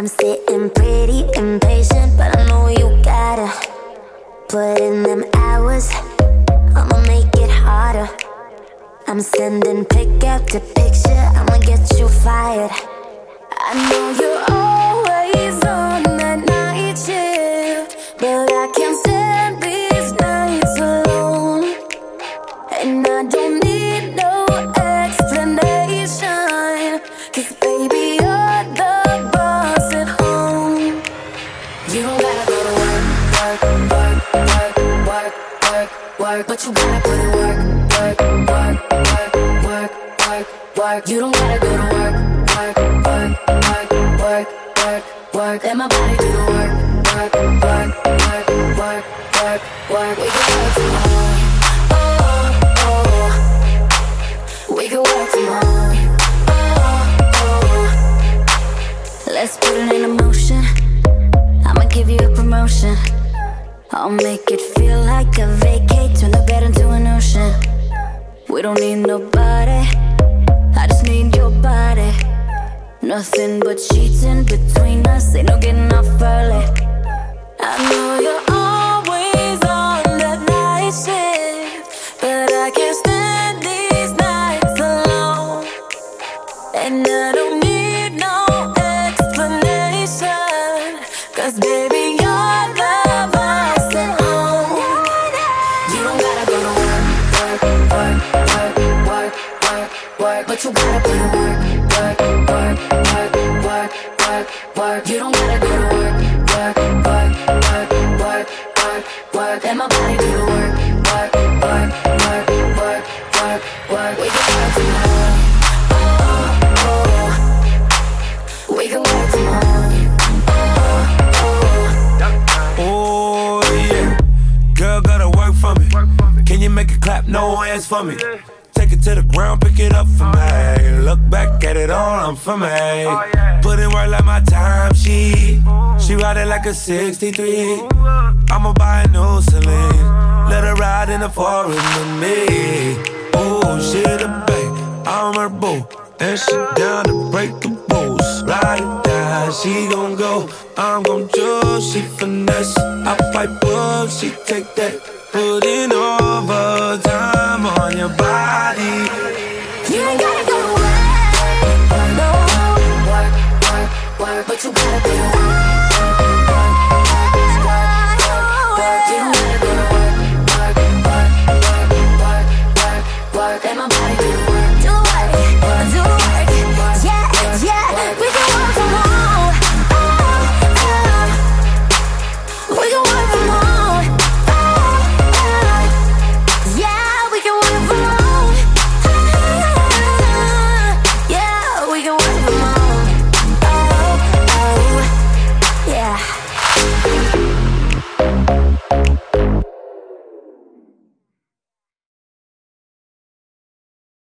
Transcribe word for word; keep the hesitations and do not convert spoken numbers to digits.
I'm sitting pretty impatient, but I know you gotta put in them hours. I'ma make it harder. I'm sending pick after picture, I'ma get you fired. I know you're always on that night shift, but I can't stand these nights alone. And I don't need no explanation, 'cause baby, you're the boss at home. You don't gotta go to work, work, work, work, work, work, work, but you gotta put in work, work, work, work, work, work, work. You don't gotta go to work, work, work, work, work, work, work. Let my body do the work, work, work, work, work, work, work. We can work from home, oh, oh. We can work from home, oh, oh. Let's put it in motion. I'ma give you a promotion. I'll make it feel like a vacate, turn the bed into an ocean. We don't need nobody, I just need your body. Nothing but sheets in between us, ain't no getting off early. I know you're always on that night shift, but I can't stand these nights alone. And I don't need no explanation, 'cause baby, you're the boss at home. You don't gotta go to work, work, work, work, work, work, work, but you gotta put in work, work, work, work, work, work, work. You don't gotta go to work, work, work, work, work, work, work. Let my body do the work, work, work, work, work, work, work. We can work from home, oh, oh. We can work from home, oh, oh. Oh yeah, girl gotta work for me. Can you make it clap? No hands for me. Take it to the ground, pick it up for me. Look back at it all, I'm for me. Put in work like my time, she She ride it like a sixty-three. I'ma buy a new Celine, let her ride in the forest with me. Oh, she the babe, I'm her boo, and she down to break the rules. Ride it down, she gon' go, I'm gon' choose, she finesse. I pipe up, she take that, put in overtime on your body. You ain't gotta go to work, no. Work, work, work, but you gotta do the work, work, work, work, work, work. You don't gotta go to work, work, work, work, work, work, work. Let my body do the work.